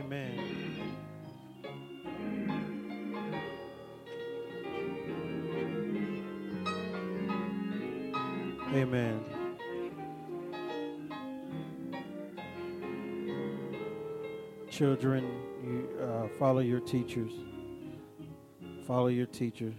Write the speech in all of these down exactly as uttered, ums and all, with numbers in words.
Amen. Amen. Children, you uh, follow your teachers. Follow your teachers.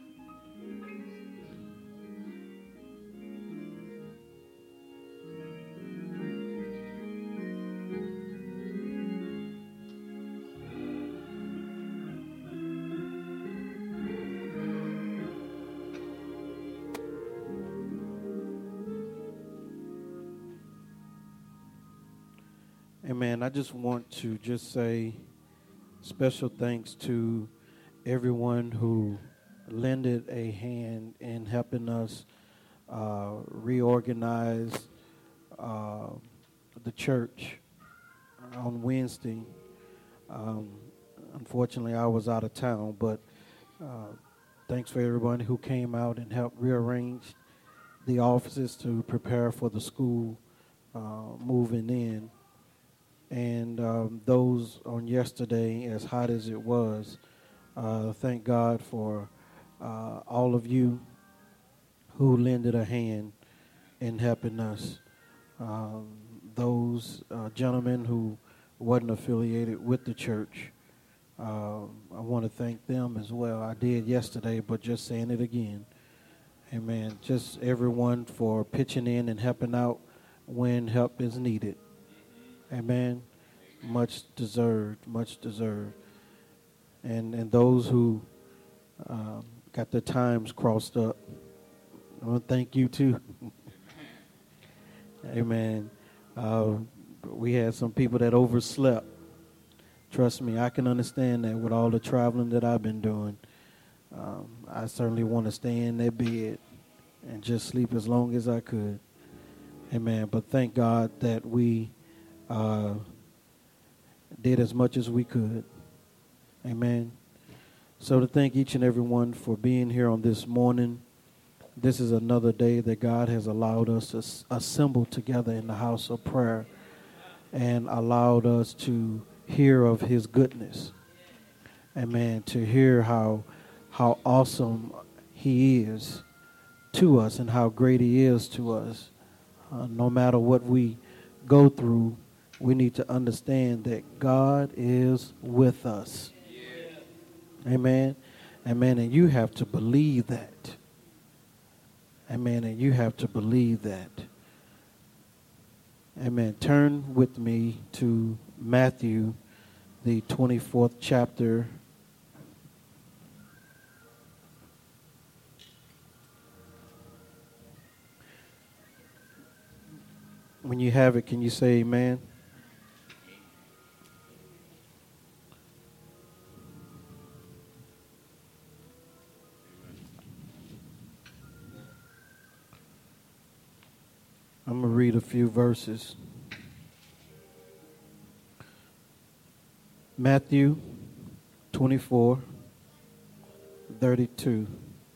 Amen. I just want to just say special thanks to everyone who lended a hand in helping us uh, reorganize uh, the church on Wednesday. Um, unfortunately, I was out of town, but uh, thanks for everyone who came out and helped rearrange the offices to prepare for the school uh, moving in. And um, those on yesterday, as hot as it was, uh, thank God for uh, all of you who lended a hand in helping us. Um, those uh, gentlemen who wasn't affiliated with the church, uh, I want to thank them as well. I did yesterday, but just saying it again. Amen. Just everyone for pitching in and helping out when help is needed. Amen. Much deserved, much deserved. And and those who um, got their times crossed up, I want to thank you too. Amen. Uh, we had some people that overslept. Trust me, I can understand that with all the traveling that I've been doing. Um, I certainly want to stay in that bed and just sleep as long as I could. Amen. But thank God that we uh, did as much as we could. Amen. So to thank each and every one for being here on this morning. This is another day that God has allowed us to s- assemble together in the house of prayer and allowed us to hear of his goodness. Amen. To hear how how awesome he is to us and how great he is to us. Uh, no matter what we go through, we need to understand that God is with us. Amen. Amen. And you have to believe that. Amen. And you have to believe that. Amen. Turn with me to Matthew, the twenty-fourth chapter. When you have it, can you say amen? I'm going to read a few verses. Matthew twenty-four, thirty-two.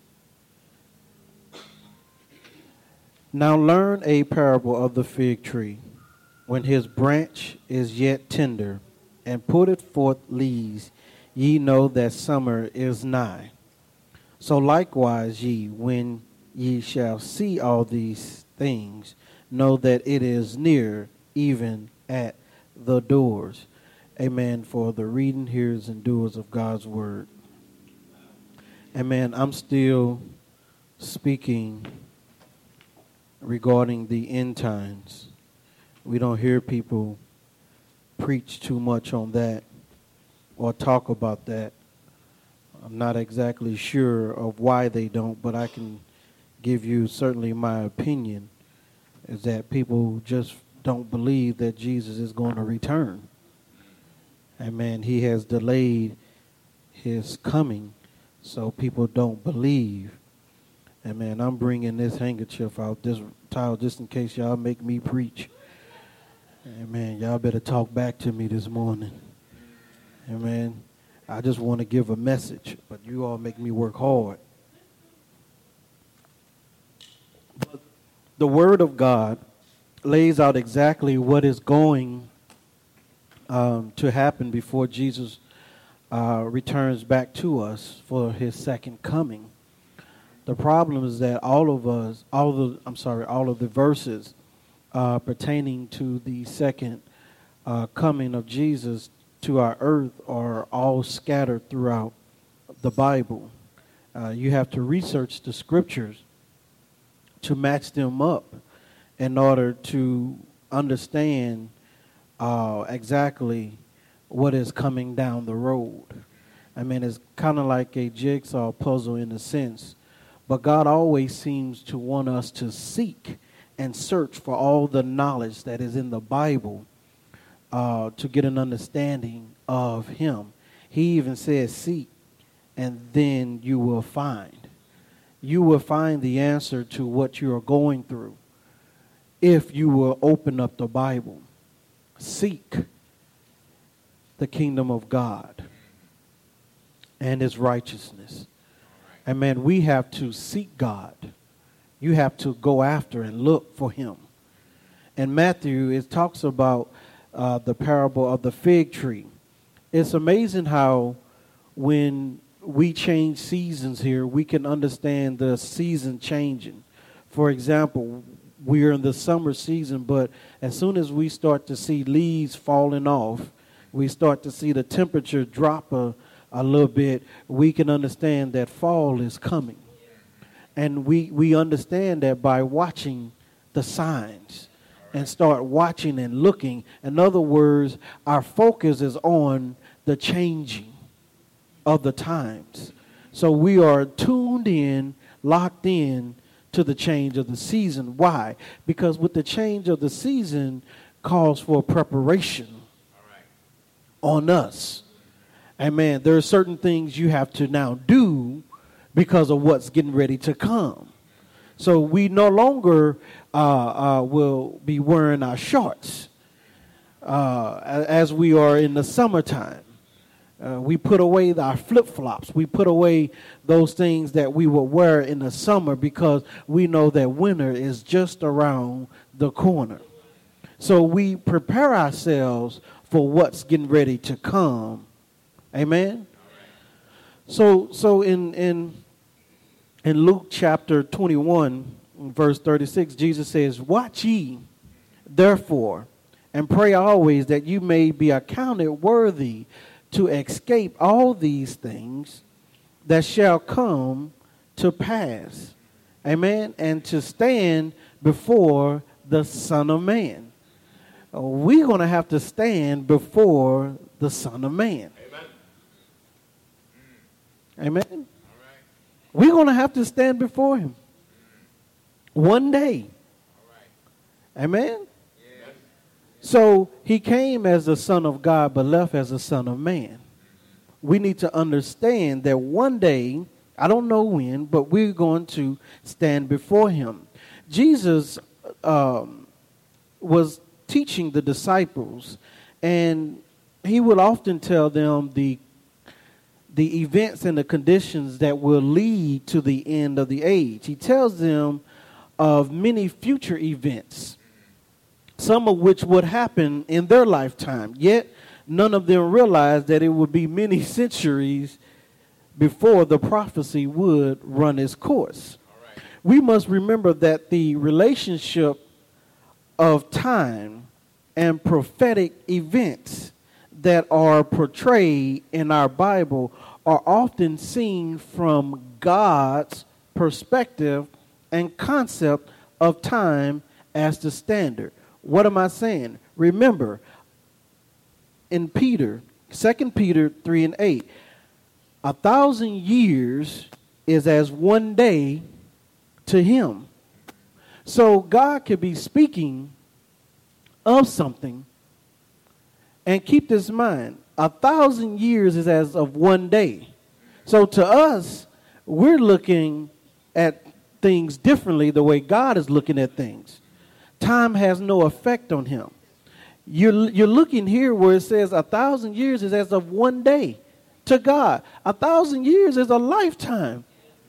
Now learn a parable of the fig tree. When his branch is yet tender, and putteth forth leaves, ye know that summer is nigh. So likewise ye, when ye shall see all these things, know that it is near, even at the doors. Amen. For the reading, hearers, and doers of God's word. Amen. I'm still speaking regarding the end times. We don't hear people preach too much on that or talk about that. I'm not exactly sure of why they don't, but I can give you certainly my opinion is that people just don't believe that Jesus is going to return. Amen. He has delayed his coming, so people don't believe. Amen. I'm bringing this handkerchief out, this towel, just in case y'all make me preach. Amen. Y'all better talk back to me this morning. Amen. I just want to give a message, but you all make me work hard. But the Word of God lays out exactly what is going um, to happen before Jesus uh, returns back to us for his second coming. The problem is that all of us, all the, I'm sorry, all of the verses uh, pertaining to the second uh, coming of Jesus to our earth are all scattered throughout the Bible. Uh, you have to research the scriptures to match them up in order to understand uh, exactly what is coming down the road. I mean, it's kind of like a jigsaw puzzle in a sense, but God always seems to want us to seek and search for all the knowledge that is in the Bible uh, to get an understanding of him. He even says, seek, and then you will find. You will find the answer to what you are going through if you will open up the Bible. Seek the kingdom of God and his righteousness. And man, we have to seek God. You have to go after and look for him. In Matthew, it talks about uh, the parable of the fig tree. It's amazing how when we change seasons here, we can understand the season changing. For example, we're in the summer season, but as soon as we start to see leaves falling off, we start to see the temperature drop a, a little bit, we can understand that fall is coming. And we, we understand that by watching the signs and start watching and looking. In other words, our focus is on the changing of the times. So we are tuned in, locked in to the change of the season. Why? Because with the change of the season calls for preparation on us. Amen. There are certain things you have to now do because of what's getting ready to come. So we no longer uh, uh, will be wearing our shorts uh, as we are in the summertime. Uh, we put away our flip-flops. We put away those things that we would wear in the summer because we know that winter is just around the corner. So we prepare ourselves for what's getting ready to come. Amen? So so in in in Luke chapter twenty-one, verse thirty-six, Jesus says, "Watch ye, therefore, and pray always that you may be accounted worthy to escape all these things that shall come to pass." Amen? And to stand before the Son of Man. We're going to have to stand before the Son of Man. Amen? Amen? We're going to have to stand before him one day. Amen? Yes. So he came as the Son of God but left as the Son of Man. We need to understand that one day, I don't know when, but we're going to stand before him. Jesus um, was teaching the disciples, and he would often tell them the the events and the conditions that will lead to the end of the age. He tells them of many future events, some of which would happen in their lifetime, yet none of them realized that it would be many centuries before the prophecy would run its course. Right. We must remember that the relationship of time and prophetic events that are portrayed in our Bible are often seen from God's perspective and concept of time as the standard. What am I saying? Remember, in Peter, Second Peter three and eight, a thousand years is as one day to him. So God could be speaking of something, and keep this in mind, a thousand years is as of one day. So to us, we're looking at things differently the way God is looking at things. Time has no effect on him. You're, you're looking here where it says a thousand years is as of one day to God. A thousand years is a lifetime.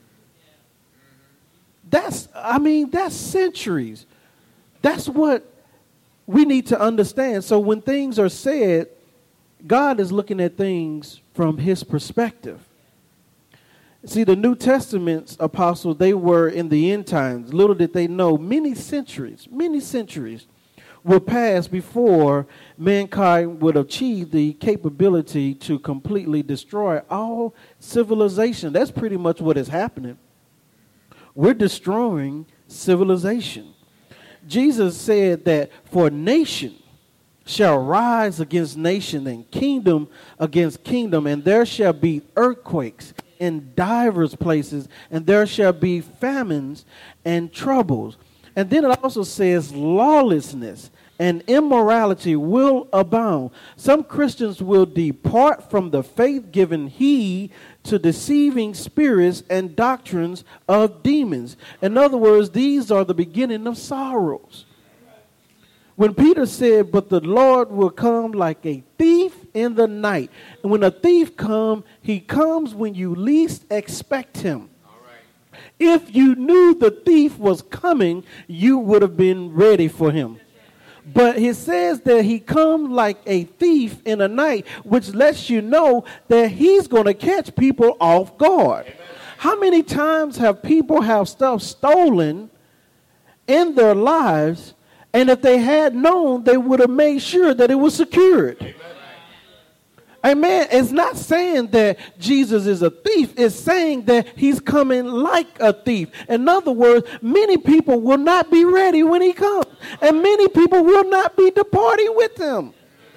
That's, I mean, that's centuries. That's what we need to understand. So when things are said God is looking at things from his perspective. See, the New Testament's apostles, they were in the end times. Little did they know, many centuries, many centuries will pass before mankind would achieve the capability to completely destroy all civilization. That's pretty much what is happening. We're destroying civilization. Jesus said that for nation shall rise against nation and kingdom against kingdom, and there shall be earthquakes in divers places, and there shall be famines and troubles. And then it also says lawlessness and immorality will abound. Some Christians will depart from the faith, giving heed to deceiving spirits and doctrines of demons. In other words, these are the beginning of sorrows. When Peter said, but the Lord will come like a thief in the night. And when a thief comes, he comes when you least expect him. All right. If you knew the thief was coming, you would have been ready for him. But he says that he comes like a thief in the night, which lets you know that he's going to catch people off guard. Amen. How many times have people have stuff stolen in their lives, and if they had known, they would have made sure that it was secured? Amen. Amen. It's not saying that Jesus is a thief. It's saying that he's coming like a thief. In other words, many people will not be ready when he comes. And many people will not be departing with him. Amen.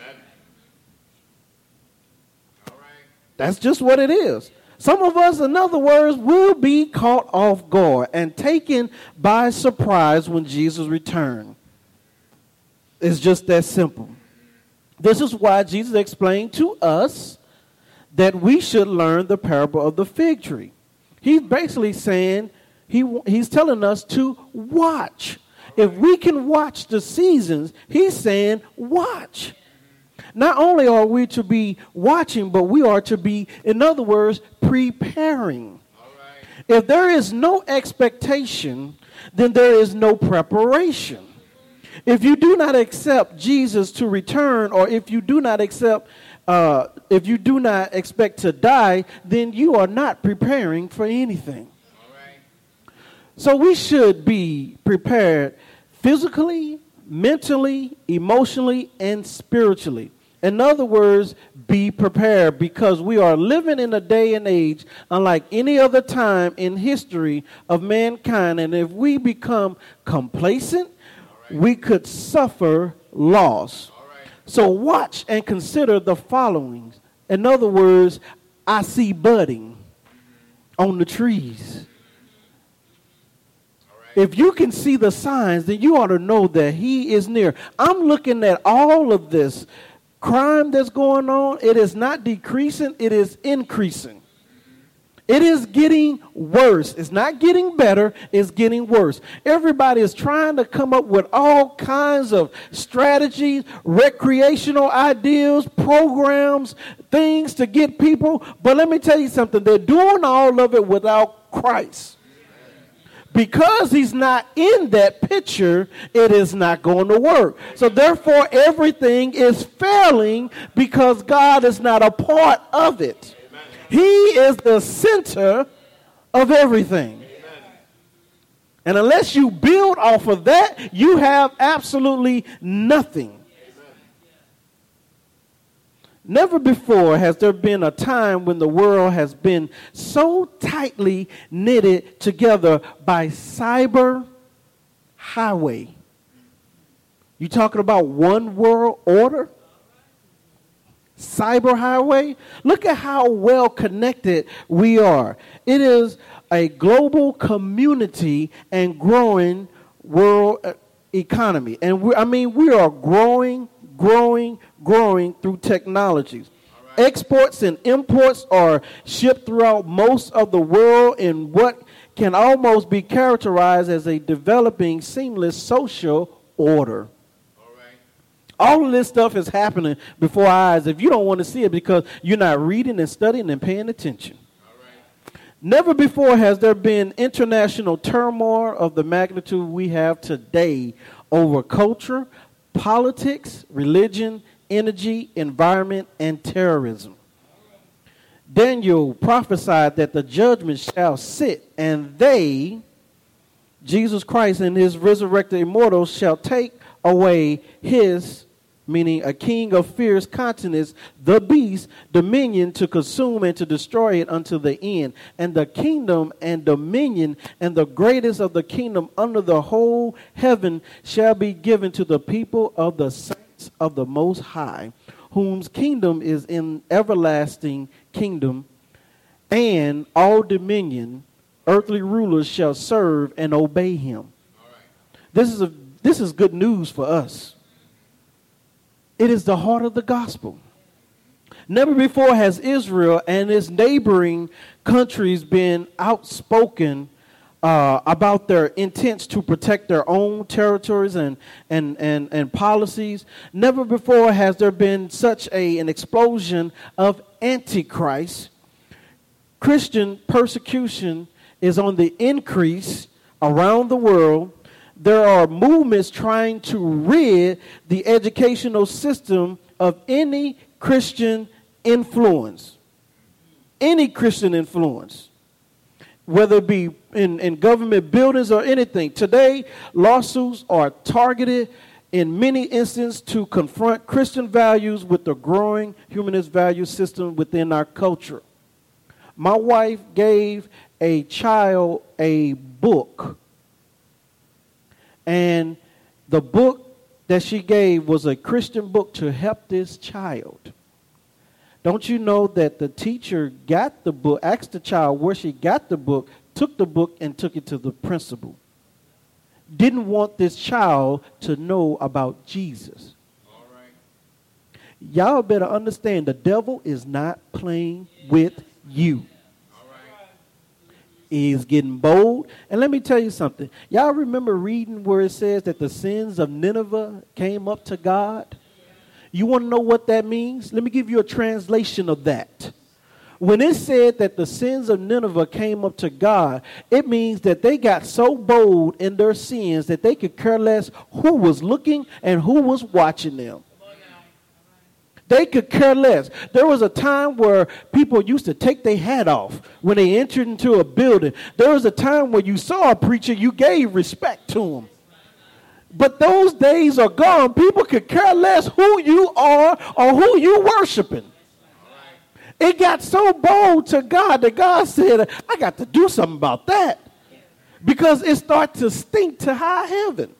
All right. That's just what it is. Some of us, in other words, will be caught off guard and taken by surprise when Jesus returns. It's just that simple. This is why Jesus explained to us that we should learn the parable of the fig tree. He's basically saying, he, he's telling us to watch. If we can watch the seasons, he's saying watch. Not only are we to be watching, but we are to be, in other words, preparing. All right. If there is no expectation, then there is no preparation. If you do not accept Jesus to return, or if you do not accept, uh, if you do not expect to die, then you are not preparing for anything. All right. So we should be prepared physically, mentally, emotionally, and spiritually. In other words, be prepared, because we are living in a day and age unlike any other time in history of mankind. And if we become complacent, we could suffer loss. Right. So watch and consider the following. In other words, I see budding on the trees. Right. If you can see the signs, then you ought to know that he is near. I'm looking at all of this crime that's going on. It is not decreasing, it is increasing. It is getting worse. It's not getting better. It's getting worse. Everybody is trying to come up with all kinds of strategies, recreational ideas, programs, things to get people. But let me tell you something. They're doing all of it without Christ. Because he's not in that picture, it is not going to work. So therefore, everything is failing because God is not a part of it. He is the center of everything. Amen. And unless you build off of that, you have absolutely nothing. Amen. Never before has there been a time when the world has been so tightly knitted together by cyber highway. You talking about one world order? Cyber highway. Look at how well connected we are. It is a global community and growing world economy. And we, I mean, we are growing, growing, growing through technologies. Right. Exports and imports are shipped throughout most of the world in what can almost be characterized as a developing, seamless social order. All of this stuff is happening before our eyes if you don't want to see it because you're not reading and studying and paying attention. All right. Never before has there been international turmoil of the magnitude we have today over culture, politics, religion, energy, environment, and terrorism. Daniel prophesied that the judgment shall sit, and they, Jesus Christ and his resurrected immortals, shall take away his, meaning a king of fierce countenance, the beast, dominion to consume and to destroy it unto the end. And the kingdom and dominion and the greatest of the kingdom under the whole heaven shall be given to the people of the saints of the Most High, whose kingdom is in everlasting kingdom, and all dominion, earthly rulers shall serve and obey him. All right. This is a this is good news for us. It is the heart of the gospel. Never before has Israel and its neighboring countries been outspoken uh, about their intents to protect their own territories and, and, and, and policies. Never before has there been such a, an explosion of antichrist. Christian persecution is on the increase around the world. There are movements trying to rid the educational system of any Christian influence. Any Christian influence. Whether it be in, in government buildings or anything. Today, lawsuits are targeted in many instances to confront Christian values with the growing humanist value system within our culture. My wife gave a child a book. And the book that she gave was a Christian book to help this child. Don't you know that the teacher got the book, asked the child where she got the book, took the book and took it to the principal. Didn't want this child to know about Jesus. All right. Y'all better understand the devil is not playing with you. Is getting bold. And let me tell you something. Y'all remember reading where it says that the sins of Nineveh came up to God? You want to know what that means? Let me give you a translation of that. When it said that the sins of Nineveh came up to God, it means that they got so bold in their sins that they could care less who was looking and who was watching them. They could care less. There was a time where people used to take their hat off when they entered into a building. There was a time where you saw a preacher, you gave respect to him. But those days are gone. People could care less who you are or who you worshiping. It got so bold to God that God said, I got to do something about that. Because it started to stink to high heaven.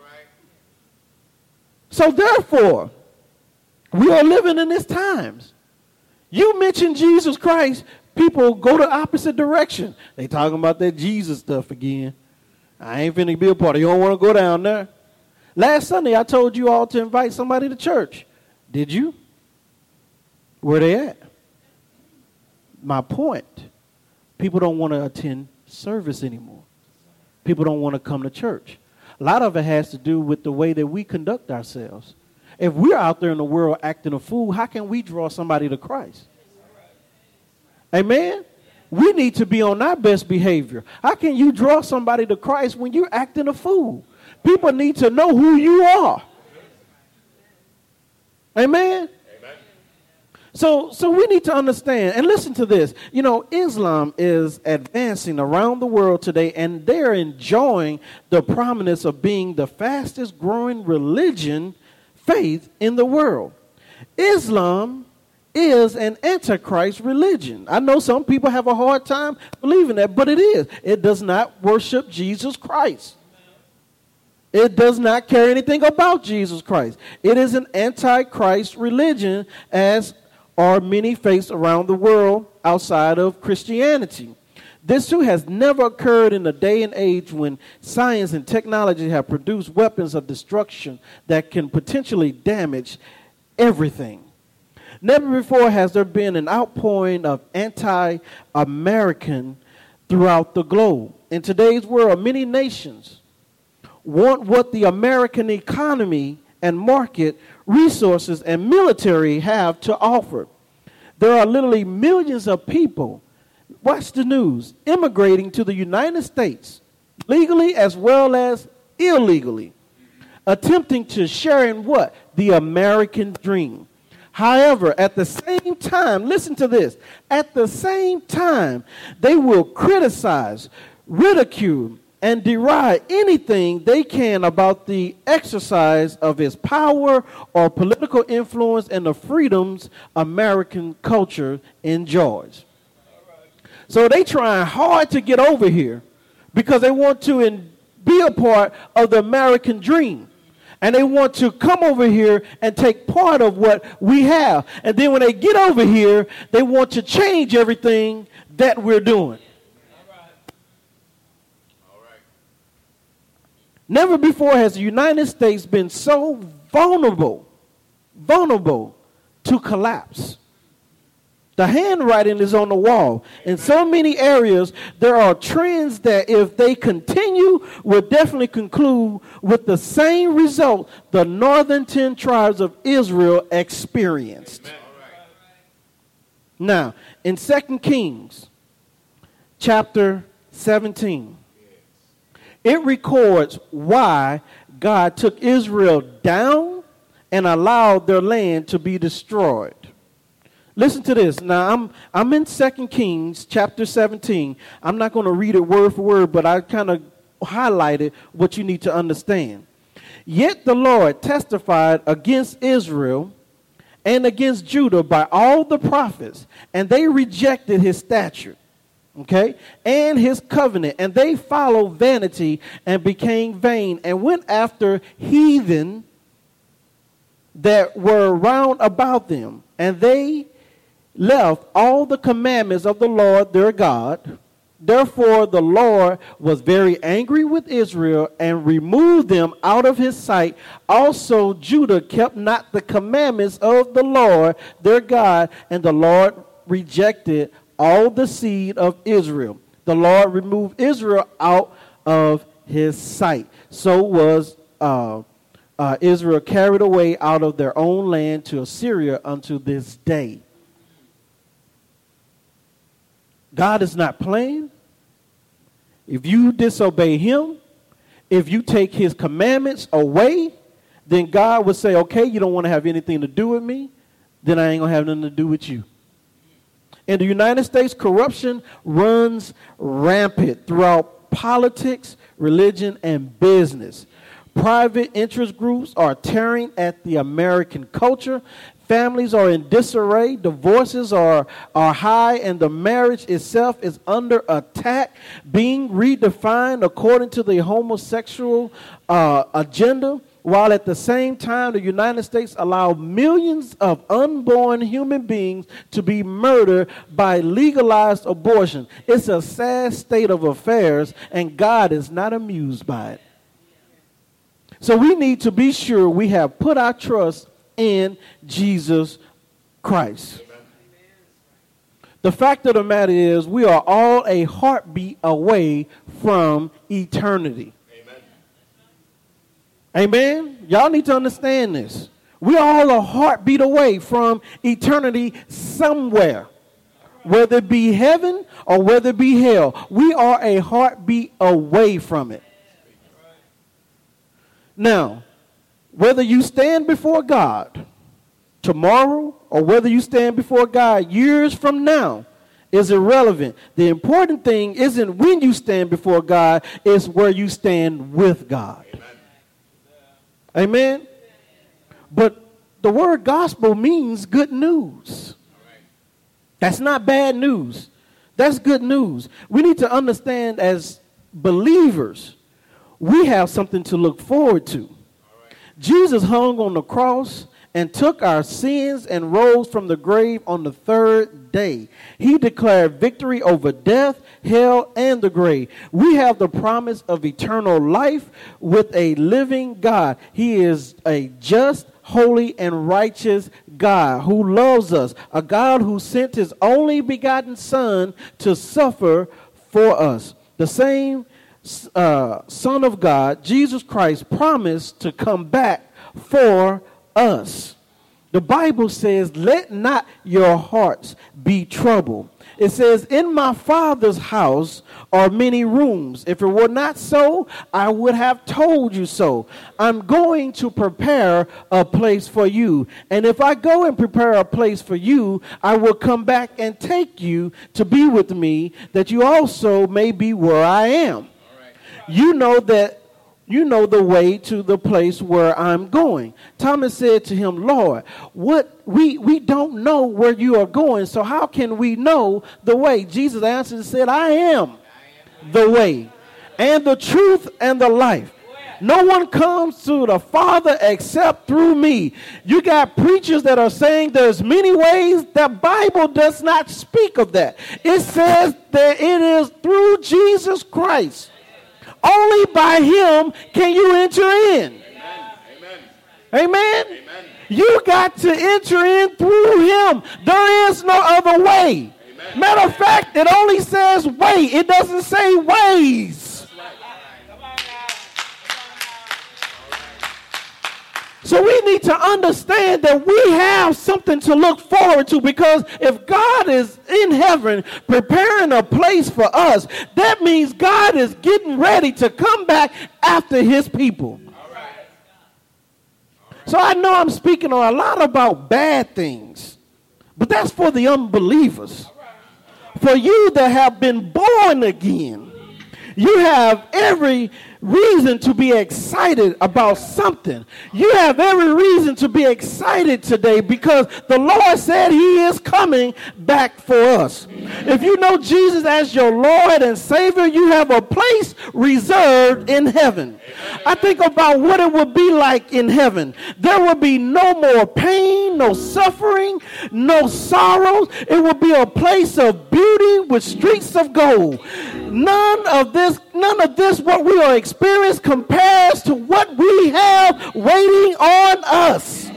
So therefore, we are living in these times. You mention Jesus Christ, people go the opposite direction. They talking about that Jesus stuff again. I ain't finna be a part of it. You don't want to go down there. Last Sunday, I told you all to invite somebody to church. Did you? Where they at? My point, people don't want to attend service anymore. People don't want to come to church. A lot of it has to do with the way that we conduct ourselves. If we're out there in the world acting a fool, how can we draw somebody to Christ? Amen? We need to be on our best behavior. How can you draw somebody to Christ when you're acting a fool? People need to know who you are. Amen? Amen. So, so we need to understand, and listen to this. You know, Islam is advancing around the world today, and they're enjoying the prominence of being the fastest growing religion faith in the world. Islam is an antichrist religion. I know some people have a hard time believing that, but it is. It does not worship Jesus Christ. It does not care anything about Jesus Christ. It is an antichrist religion, as are many faiths around the world outside of Christianity. This too has never occurred in a day and age when science and technology have produced weapons of destruction that can potentially damage everything. Never before has there been an outpouring of anti-American throughout the globe. In today's world, many nations want what the American economy and market resources and military have to offer. There are literally millions of people, watch the news, immigrating to the United States, legally as well as illegally. attempting to share in what? The American dream. However, at the same time, listen to this, at the same time, they will criticize, ridicule, and deride anything they can about the exercise of his power or political influence and the freedoms American culture enjoys. So they trying hard to get over here because they want to in, be a part of the American dream. And they want to come over here and take part of what we have. And then when they get over here, they want to change everything that we're doing. All right. All right. Never before has the United States been so vulnerable, vulnerable to collapse. The handwriting is on the wall. In so many areas, there are trends that if they continue, will definitely conclude with the same result the northern ten tribes of Israel experienced. Amen. Now, in Second Kings, chapter seventeen, it records why God took Israel down and allowed their land to be destroyed. Listen to this. Now, I'm I'm in Second Kings chapter seventeen. I'm not going to read it word for word, but I kind of highlighted what you need to understand. Yet the Lord testified against Israel and against Judah by all the prophets, and they rejected his statute, okay, and his covenant, and they followed vanity and became vain and went after heathen that were round about them, and they left all the commandments of the Lord their God. Therefore the Lord was very angry with Israel and removed them out of his sight. Also Judah kept not the commandments of the Lord their God, and the Lord rejected all the seed of Israel. The Lord removed Israel out of his sight. So was uh, uh, Israel carried away out of their own land to Assyria unto this day. God is not playing. If you disobey him, if you take his commandments away, then God would say, okay, you don't want to have anything to do with me, then I ain't going to have nothing to do with you. In the United States, corruption runs rampant throughout politics, religion, and business. Private interest groups are tearing at the American culture. Families are in disarray, divorces are, are high, and the marriage itself is under attack, being redefined according to the homosexual uh, agenda, while at the same time the United States allow millions of unborn human beings to be murdered by legalized abortion. It's a sad state of affairs, and God is not amused by it. So we need to be sure we have put our trust in Jesus Christ. Amen. The fact of the matter is we are all a heartbeat away from eternity. Amen. Amen. Y'all need to understand this. We are all a heartbeat away from eternity somewhere. Whether it be heaven or whether it be hell, we are a heartbeat away from it. Now, whether you stand before God tomorrow or whether you stand before God years from now is irrelevant. The important thing isn't when you stand before God, it's where you stand with God. Amen? Amen? But the word gospel means good news. That's not bad news. That's good news. We need to understand as believers, we have something to look forward to. Jesus hung on the cross and took our sins and rose from the grave on the third day. He declared victory over death, hell, and the grave. We have the promise of eternal life with a living God. He is a just, holy, and righteous God who loves us, a God who sent his only begotten Son to suffer for us. The same Uh, Son of God, Jesus Christ, promised to come back for us. The Bible says, let not your hearts be troubled. It says, in my Father's house are many rooms. If it were not so, I would have told you so. I'm going to prepare a place for you. And if I go and prepare a place for you, I will come back and take you to be with me, that you also may be where I am. You know that You know the way to the place where I'm going. Thomas said to him, Lord, what we, we don't know where you are going, so how can we know the way? Jesus answered and said, I am the way and the truth and the life. No one comes to the Father except through me. You got preachers that are saying there's many ways. The Bible does not speak of that. It says that it is through Jesus Christ. Only by him can you enter in. Amen. Amen. Amen. You got to enter in through him. There is no other way. Amen. Matter of fact, it only says way. It doesn't say ways. So we need to understand that we have something to look forward to, because if God is in heaven preparing a place for us, that means God is getting ready to come back after his people. All right. All right. So I know I'm speaking a lot about bad things, but that's for the unbelievers. All right. For you that have been born again, you have every reason to be excited about something. You have every reason to be excited today, because the Lord said he is coming back for us. If you know Jesus as your Lord and Savior, you have a place reserved in heaven. I think about what it would be like in heaven. There would be no more pain, no suffering, no sorrows. It would be a place of beauty with streets of gold. None of this, none of this what we are experiencing compares to what we have waiting on us.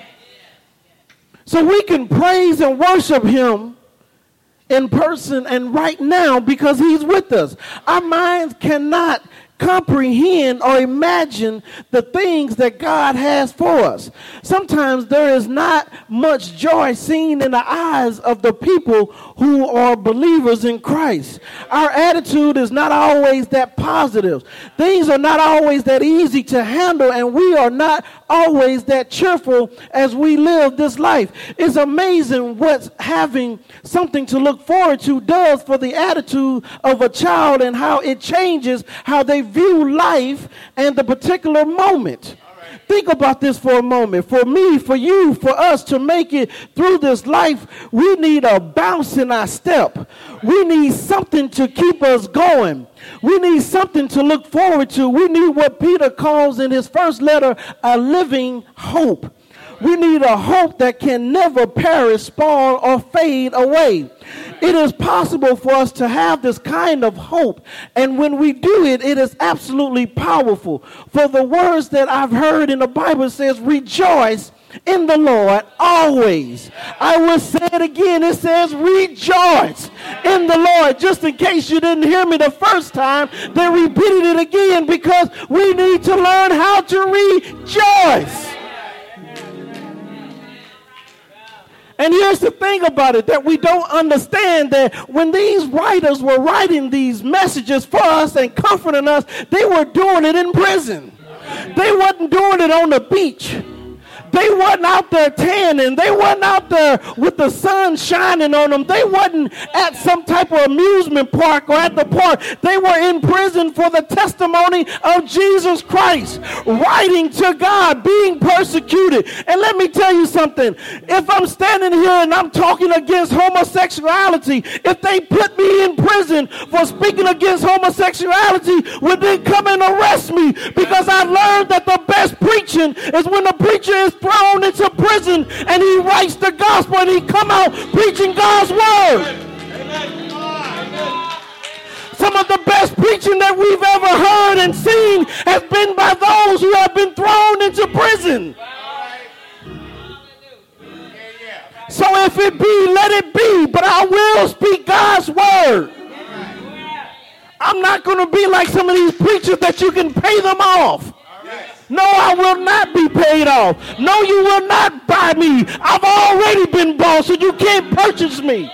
So we can praise and worship him in person and right now because he's with us. Our minds cannot comprehend or imagine the things that God has for us. Sometimes there is not much joy seen in the eyes of the people who are believers in Christ. Our attitude is not always that positive. Things are not always that easy to handle, and we are not always that cheerful as we live this life. It's amazing what having something to look forward to does for the attitude of a child, and how it changes how they view life and the particular moment. Right. Think about this for a moment. For me, for you, for us to make it through this life, we need a bounce in our step. We need something to keep us going. We need something to look forward to. We need what Peter calls in his first letter a living hope. We need a hope that can never perish, spoil, or fade away. It is possible for us to have this kind of hope, and when we do it, it is absolutely powerful. For the words that I've heard in the Bible says, rejoice in the Lord always. I will say it again. It says rejoice in the Lord. Just in case you didn't hear me the first time, they repeated it again because we need to learn how to rejoice. And here's the thing about it that we don't understand, that when these writers were writing these messages for us and comforting us, they were doing it in prison. They wasn't doing it on the beach. They wasn't out there tanning. They wasn't out there with the sun shining on them. They wasn't at some type of amusement park or at the park. They were in prison for the testimony of Jesus Christ, writing to God, being persecuted. And let me tell you something. If I'm standing here and I'm talking against homosexuality, if they put me in prison for speaking against homosexuality, would they come and arrest me? Because I've learned that the best preaching is when the preacher is thrown into prison and he writes the gospel and he come out preaching God's word. Amen. Some of the best preaching that we've ever heard and seen has been by those who have been thrown into prison. So if it be, let it be, but I will speak God's word. I'm not going to be like some of these preachers that you can pay them off. No, I will not be paid off. No, you will not buy me. I've already been bought, so you can't purchase me.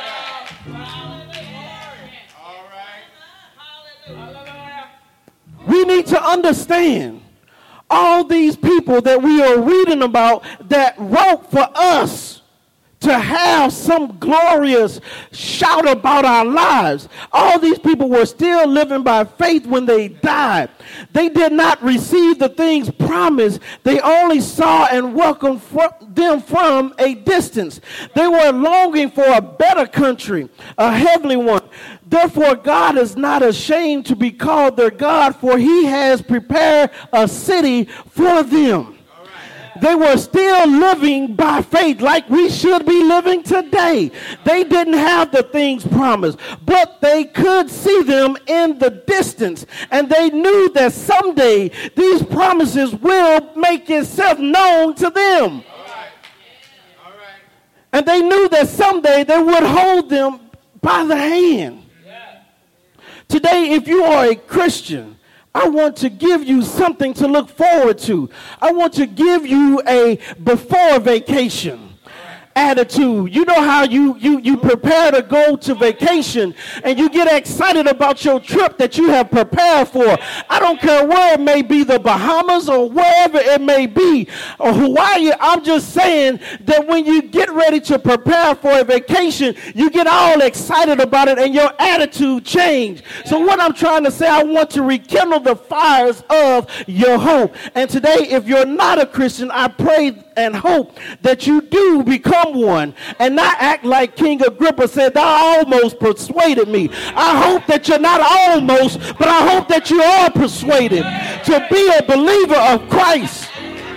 We need to understand all these people that we are reading about that wrote for us to have some glorious shout about our lives. All these people were still living by faith when they died. They did not receive the things promised. They only saw and welcomed them from a distance. They were longing for a better country, a heavenly one. Therefore, God is not ashamed to be called their God, for he has prepared a city for them. They were still living by faith like we should be living today. They didn't have the things promised, but they could see them in the distance. And they knew that someday these promises will make itself known to them. All right. All right. And they knew that someday they would hold them by the hand. Yeah. Today, if you are a Christian, I want to give you something to look forward to. I want to give you a before vacation attitude. You know how you, you, you prepare to go to vacation and you get excited about your trip that you have prepared for. I don't care where it may be, the Bahamas or wherever it may be, or Hawaii. I'm just saying that when you get ready to prepare for a vacation, you get all excited about it and your attitude change. So what I'm trying to say, I want to rekindle the fires of your hope. And today, if you're not a Christian, I pray and hope that you do become one and not act like King Agrippa said, thou almost persuaded me. I hope that you're not almost, but I hope that you are persuaded to be a believer of Christ.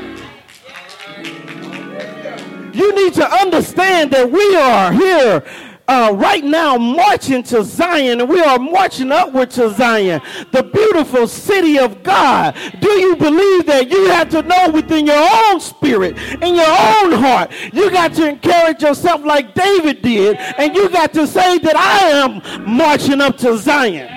You need to understand that we are here Uh, right now marching to Zion, and we are marching upward to Zion, the beautiful city of God. Do you believe that? You have to know within your own spirit, in your own heart, you got to encourage yourself like David did, and you got to say that I am marching up to Zion.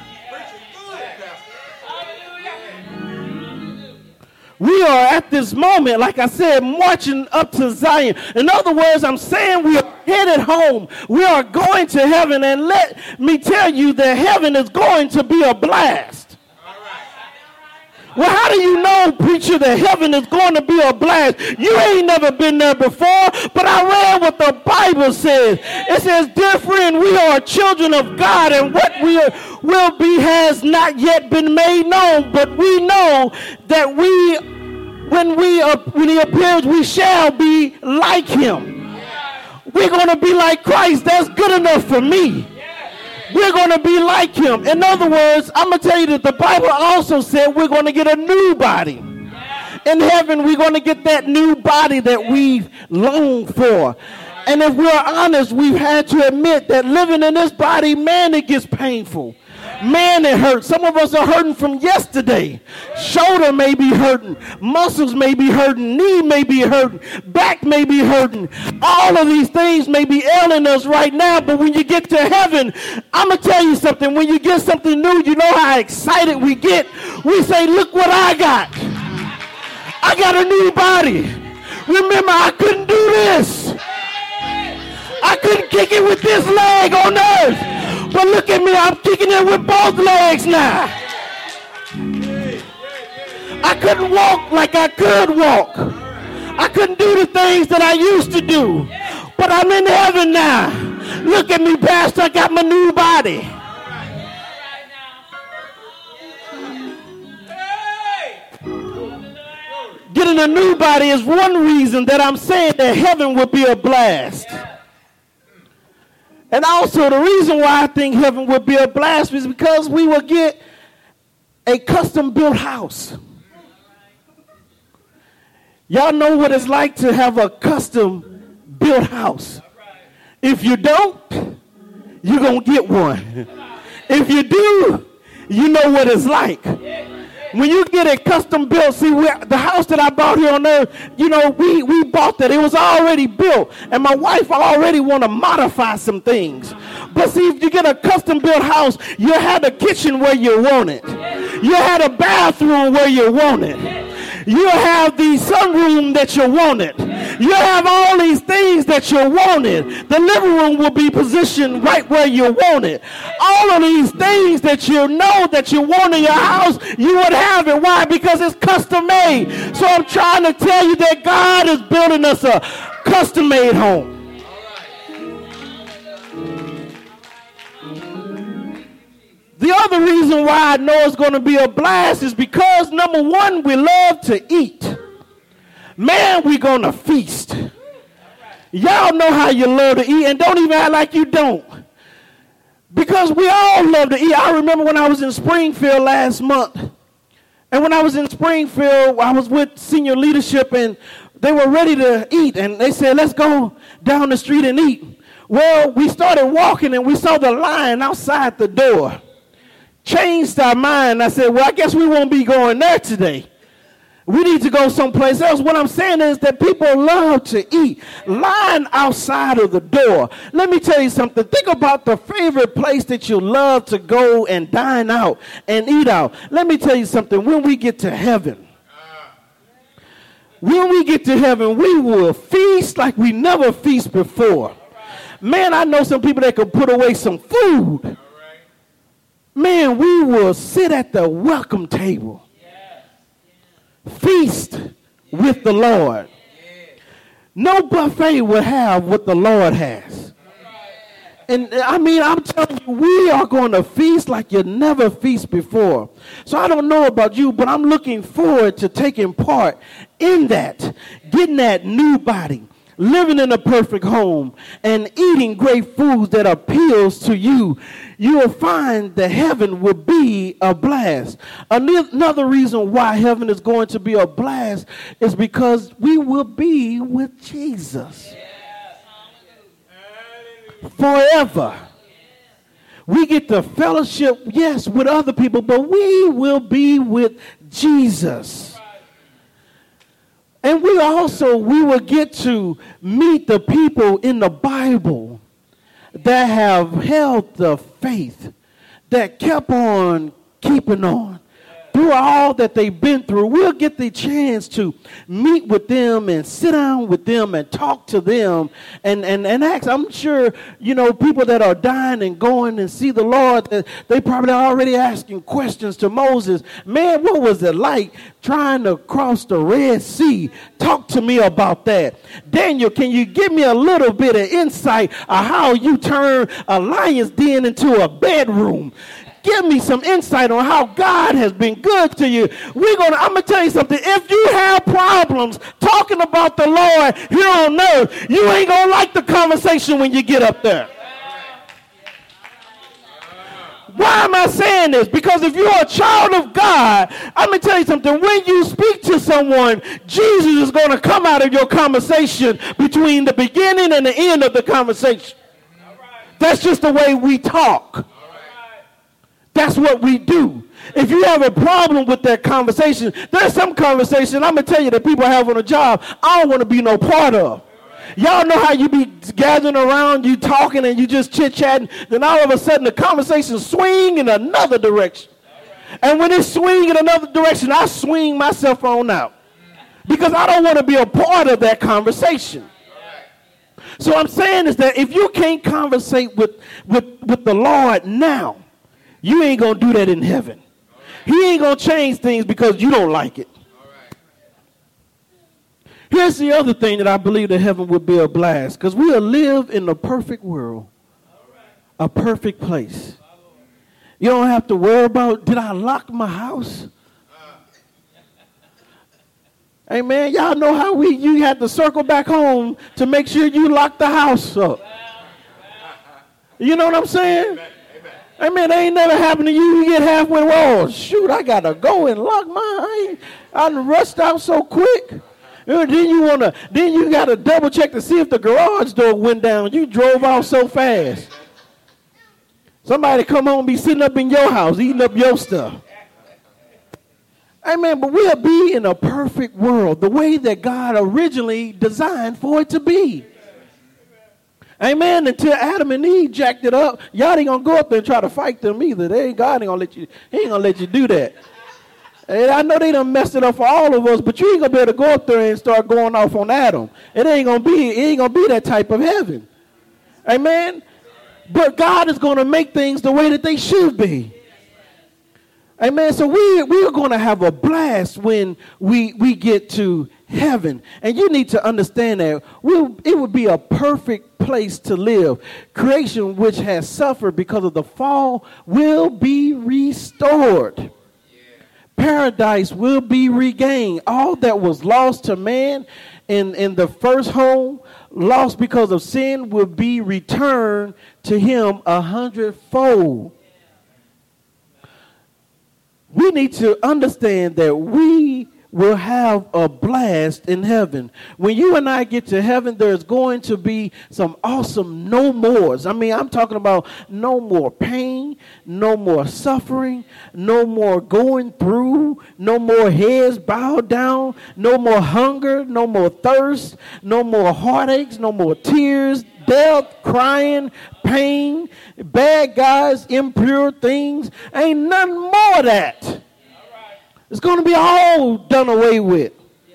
We are at this moment, like I said, marching up to Zion. In other words, I'm saying we are headed home. We are going to heaven. And let me tell you that heaven is going to be a blast. Well, how do you know, preacher, that heaven is going to be a blast? You ain't never been there before, but I read what the Bible says. It says, dear friend, we are children of God, and what we are, will be has not yet been made known, but we know that we, when we uh, when he appears, we shall be like him. We're going to be like Christ. That's good enough for me. We're going to be like him. In other words, I'm going to tell you that the Bible also said we're going to get a new body. In heaven, we're going to get that new body that we've longed for. And if we're honest, we've had to admit that living in this body, man, it gets painful. Man, it hurts. Some of us are hurting from yesterday. Shoulder may be hurting. Muscles may be hurting. Knee may be hurting. Back may be hurting. All of these things may be ailing us right now, but when you get to heaven, I'm going to tell you something. When you get something new, you know how excited we get. We say, look what I got. I got a new body. Remember, I couldn't do this. I couldn't kick it with this leg on earth. But look at me, I'm kicking it with both legs now. I couldn't walk like I could walk. I couldn't do the things that I used to do. But I'm in heaven now. Look at me, Pastor, I got my new body. Getting a new body is one reason that I'm saying that heaven would be a blast. And also the reason why I think heaven would be a blast is because we will get a custom built house. Y'all know what it's like to have a custom built house. If you don't, you're going to get one. If you do, you know what it's like. When you get a custom built, see, the house that I bought here on earth, you know, we, we bought that. It was already built. And my wife already want to modify some things. But see, if you get a custom built house, you had a kitchen where you want it. You had a bathroom where you want it. You have the sunroom that you wanted. You have all these things that you wanted. The living room will be positioned right where you want it. All of these things that you know that you want in your house, you would have it. Why? Because it's custom made. So I'm trying to tell you that God is building us a custom made home. The other reason why I know it's going to be a blast is because, number one, we love to eat. Man, we're going to feast. Y'all know how you love to eat, and don't even act like you don't. Because we all love to eat. I remember when I was in Springfield last month. And when I was in Springfield, I was with senior leadership, and they were ready to eat. And they said, let's go down the street and eat. Well, we started walking, and we saw the line outside the door. Changed our mind. I said, well, I guess we won't be going there today. We need to go someplace else. What I'm saying is that people love to eat. Line outside of the door. Let me tell you something. Think about the favorite place that you love to go and dine out and eat out. Let me tell you something. When we get to heaven, when we get to heaven, we will feast like we never feast before. Man, I know some people that can put away some food. Man, we will sit at the welcome table. Feast with the Lord. No buffet will have what the Lord has. And I mean, I'm telling you, we are going to feast like you never feast before. So I don't know about you, but I'm looking forward to taking part in that, getting that new body, living in a perfect home, and eating great foods that appeals to you. You will find that heaven will be a blast. Another reason why heaven is going to be a blast is because we will be with Jesus forever. We get to fellowship, yes, with other people, but we will be with Jesus. And we also, we will get to meet the people in the Bible that have held the faith, that kept on keeping on. Through all that they've been through, we'll get the chance to meet with them and sit down with them and talk to them and, and, and ask. I'm sure, you know, people that are dying and going and see the Lord, they probably already asking questions to Moses. Man, what was it like trying to cross the Red Sea? Talk to me about that. Daniel, can you give me a little bit of insight of how you turn a lion's den into a bedroom? Give me some insight on how God has been good to you. We're gonna, I'm going to tell you something. If you have problems talking about the Lord here on earth, you ain't going to like the conversation when you get up there. Why am I saying this? Because if you're a child of God, I'm going to tell you something. When you speak to someone, Jesus is going to come out of your conversation between the beginning and the end of the conversation. That's just the way we talk. That's what we do. If you have a problem with that conversation, there's some conversation I'm going to tell you that people have on a job I don't want to be no part of. Y'all know how you be gathering around, you talking and you just chit-chatting, then all of a sudden the conversation swing in another direction. And when it swing in another direction, I swing myself on out. Because I don't want to be a part of that conversation. So I'm saying is that if you can't conversate with, with, with the Lord now, you ain't going to do that in heaven. He ain't going to change things because you don't like it. Here's the other thing that I believe that heaven will be a blast. Because we'll live in a perfect world. A perfect place. You don't have to worry about, did I lock my house? Hey, man, y'all know how we you had to circle back home to make sure you lock the house up. You know what I'm saying? Hey, man, that ain't never happened to you. You get halfway, well, shoot, I got to go and lock my, I, I rushed out so quick. Then you want to, then you got to double check to see if the garage door went down. You drove off so fast. Somebody come home and be sitting up in your house, eating up your stuff. Hey, man, but we'll be in a perfect world, the way that God originally designed for it to be. Amen. Until Adam and Eve jacked it up, y'all ain't gonna go up there and try to fight them either. They ain't God ain't gonna let you. He ain't gonna let you do that. And I know they done messed it up for all of us, but you ain't gonna be able to go up there and start going off on Adam. It ain't gonna be, it ain't gonna be that type of heaven. Amen. But God is gonna make things the way that they should be. Amen. So we we are gonna have a blast when we we get to heaven. And you need to understand that we'll, it would be a perfect place to live. Creation, which has suffered because of the fall, will be restored. Paradise will be regained. All that was lost to man in, in the first home, lost because of sin, will be returned to him a hundredfold. We need to understand that we will have a blast in heaven. When you and I get to heaven, there's going to be some awesome no mores. I mean, I'm talking about no more pain, no more suffering, no more going through, no more heads bowed down, no more hunger, no more thirst, no more heartaches, no more tears, death, crying, pain, bad guys, impure things. Ain't nothing more of that. It's going to be all done away with. Yeah.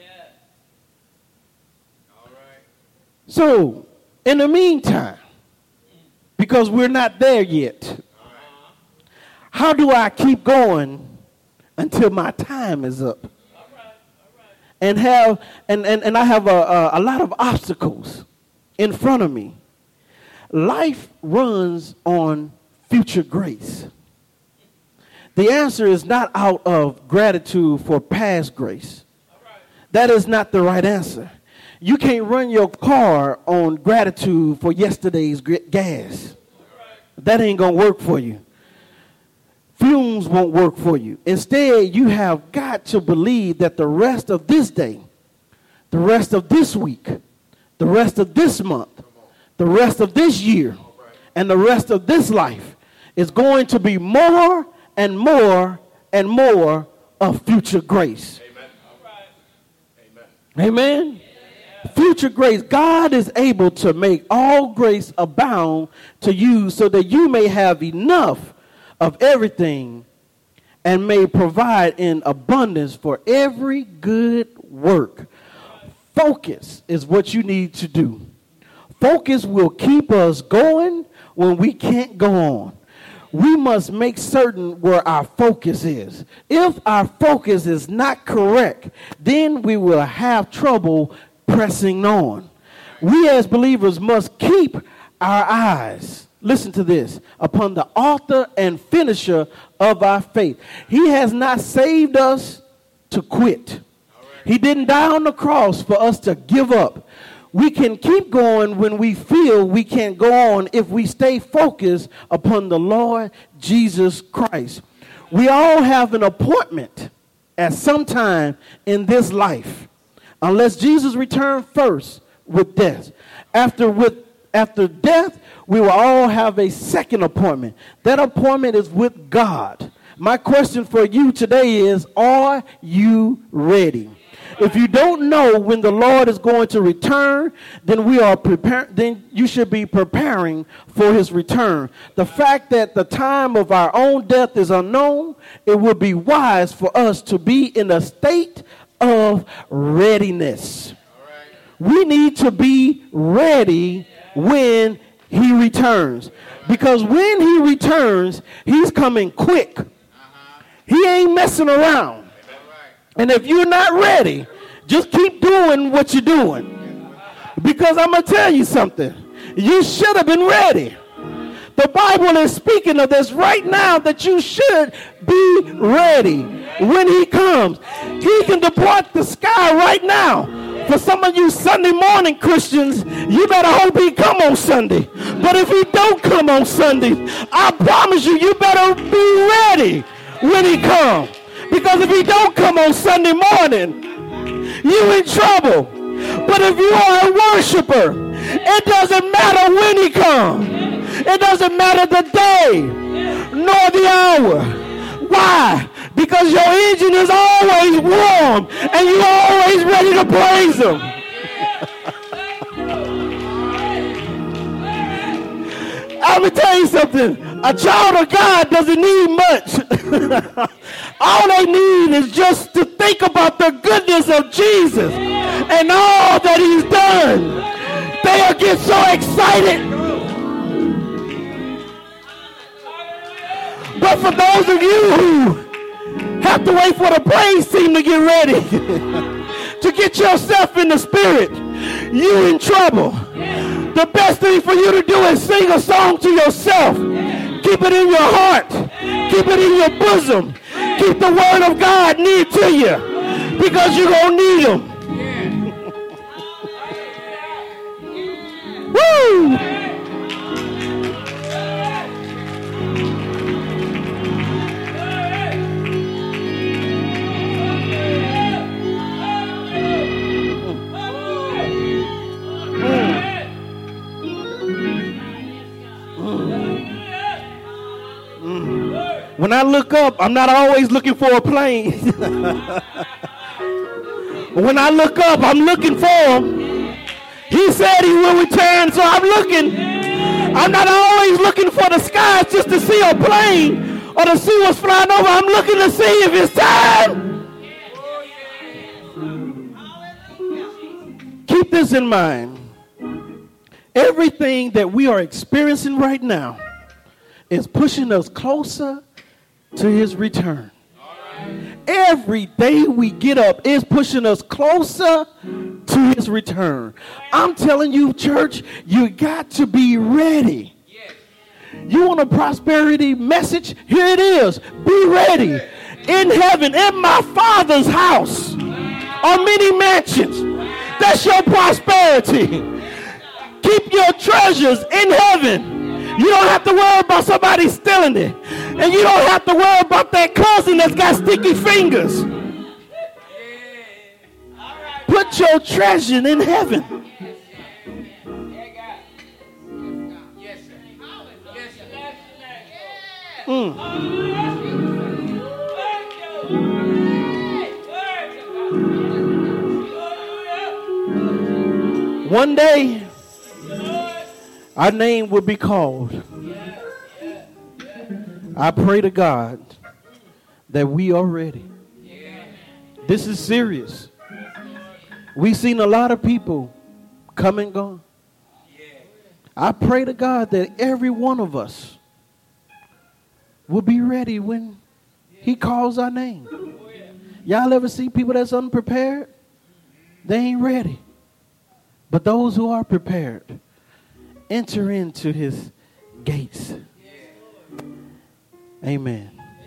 All right. So, in the meantime, because we're not there yet, uh-huh. how do I keep going until my time is up? All right. All right. And have and, and, and I have a, a, a lot of obstacles in front of me. Life runs on future grace. The answer is not out of gratitude for past grace. That is not the right answer. You can't run your car on gratitude for yesterday's gas. That ain't going to work for you. Fumes won't work for you. Instead, you have got to believe that the rest of this day, the rest of this week, the rest of this month, the rest of this year, and the rest of this life is going to be more and more and more of future grace. Amen. All right. Amen. Amen. Yeah. Future grace. God is able to make all grace abound to you so that you may have enough of everything and may provide in abundance for every good work. Focus is what you need to do. Focus will keep us going when we can't go on. We must make certain where our focus is. If our focus is not correct, then we will have trouble pressing on. We as believers must keep our eyes, listen to this, upon the author and finisher of our faith. He has not saved us to quit. He didn't die on the cross for us to give up. We can keep going when we feel we can't go on if we stay focused upon the Lord Jesus Christ. We all have an appointment at some time in this life, unless Jesus returned first with death. After with after death, we will all have a second appointment. That appointment is with God. My question for you today is, are you ready? If you don't know when the Lord is going to return, then we are prepar- then you should be preparing for his return. The fact that the time of our own death is unknown, it would be wise for us to be in a state of readiness. We need to be ready when he returns. Because when he returns, he's coming quick. He ain't messing around. And if you're not ready, just keep doing what you're doing. Because I'm going to tell you something. You should have been ready. The Bible is speaking of this right now, that you should be ready when he comes. He can depart the sky right now. For some of you Sunday morning Christians, you better hope he come on Sunday. But if he don't come on Sunday, I promise you, you better be ready when he comes. Because if he don't come on Sunday morning, you in trouble. But if you are a worshiper, it doesn't matter when he comes. It doesn't matter the day nor the hour. Why? Because your engine is always warm and you're always ready to praise him. I'm going to tell you something. A child of God doesn't need much. All they need is just to think about the goodness of Jesus and all that he's done. They'll get so excited. But for those of you who have to wait for the praise team to get ready, to get yourself in the spirit, you in trouble. The best thing for you to do is sing a song to yourself. Keep it in your heart. Keep it in your bosom. Keep the word of God near to you, because you're going to need them. Woo! When I look up, I'm not always looking for a plane. When I look up, I'm looking for him. He said he will return, so I'm looking. I'm not always looking for the skies just to see a plane or to see what's flying over. I'm looking to see if it's time. Keep this in mind. Everything that we are experiencing right now is pushing us closer to his return. Every day we get up is pushing us closer to his return. I'm telling you, church, you got to be ready. You want a prosperity message? Here it is. Be ready. In heaven, in my Father's house, are many mansions. That's your prosperity. Keep your treasures in heaven. You don't have to worry about somebody stealing it. And you don't have to worry about that cousin that's got sticky fingers. Put your treasure in heaven. Mm. One day, our name will be called. I pray to God that we are ready. This is serious. We've seen a lot of people come and gone. I pray to God that every one of us will be ready when he calls our name. Y'all ever see people that's unprepared? They ain't ready. But those who are prepared enter into his gates. Amen.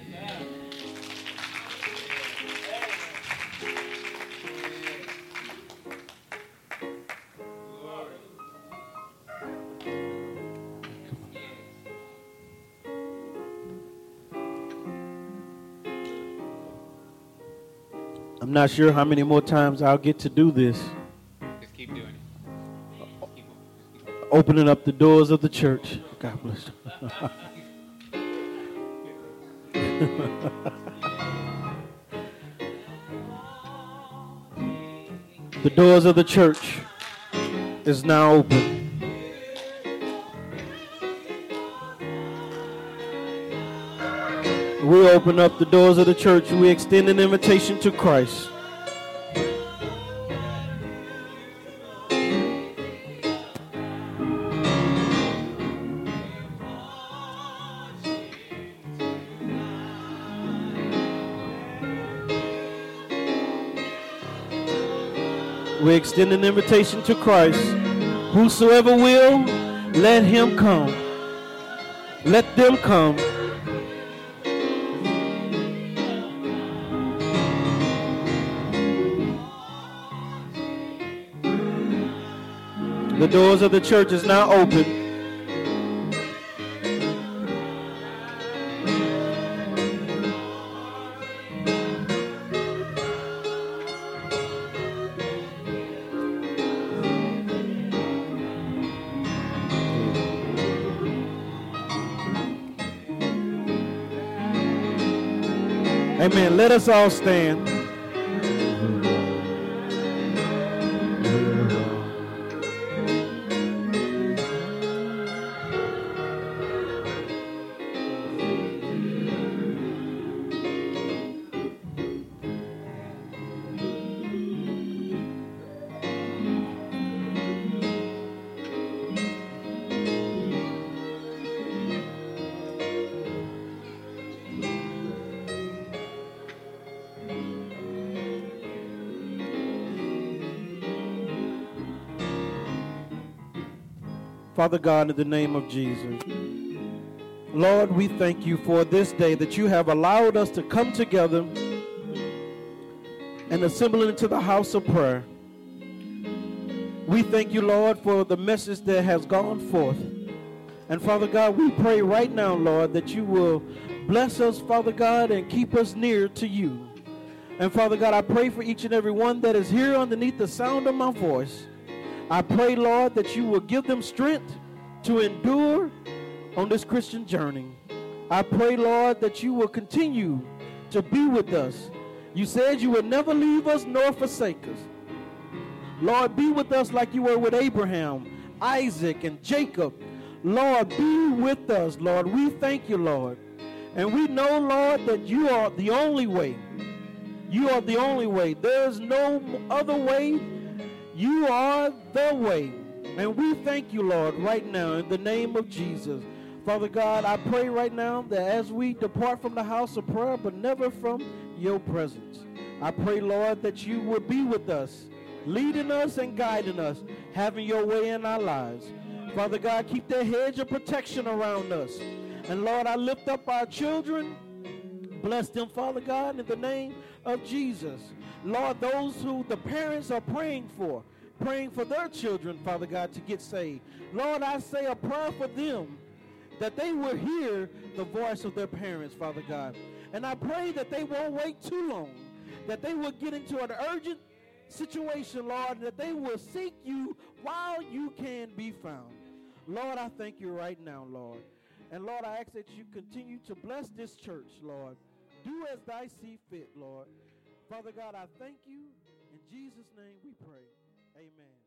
I'm not sure how many more times I'll get to do this. Just keep doing it. Just keep, just keep. Opening up the doors of the church. God bless you. The doors of the church is now open. We open up the doors of the church. We extend an invitation to Christ. We extend an invitation to Christ. Whosoever will, let him come. Let them come. The doors of the church is now open. Amen. Let us all stand. Father God, in the name of Jesus, Lord, we thank you for this day that you have allowed us to come together and assemble into the house of prayer. We thank you, Lord, for the message that has gone forth. And Father God, we pray right now, Lord, that you will bless us, Father God, and keep us near to you. And Father God, I pray for each and every one that is here underneath the sound of my voice. I pray, Lord, that you will give them strength to endure on this Christian journey. I pray, Lord, that you will continue to be with us. You said you would never leave us nor forsake us. Lord, be with us like you were with Abraham, Isaac, and Jacob. Lord, be with us, Lord. We thank you, Lord. And we know, Lord, that you are the only way. You are the only way. There is no other way. You are the way. And we thank you, Lord, right now in the name of Jesus. Father God, I pray right now that as we depart from the house of prayer, but never from your presence, I pray, Lord, that you will be with us, leading us and guiding us, having your way in our lives. Father God, keep that hedge of protection around us. And Lord, I lift up our children. Bless them, Father God, in the name of Jesus. Lord, those who the parents are praying for, praying for their children, Father God, to get saved. Lord, I say a prayer for them, that they will hear the voice of their parents, Father God. And I pray that they won't wait too long, that they will get into an urgent situation, Lord, that they will seek you while you can be found. Lord, I thank you right now, Lord. And Lord, I ask that you continue to bless this church, Lord. Do as thy see fit, Lord. Father God, I thank you. In Jesus' name we pray. Amen.